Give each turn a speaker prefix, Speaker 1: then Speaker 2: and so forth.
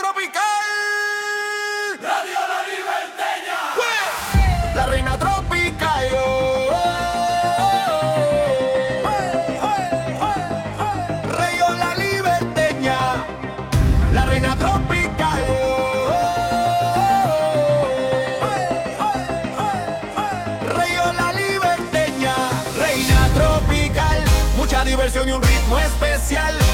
Speaker 1: tropical.
Speaker 2: Radio La Liberteña.
Speaker 1: La reina tropical. Radio La Liberteña. La reina tropical. Radio La Liberteña. Reina tropical. Mucha diversión y un ritmo especial.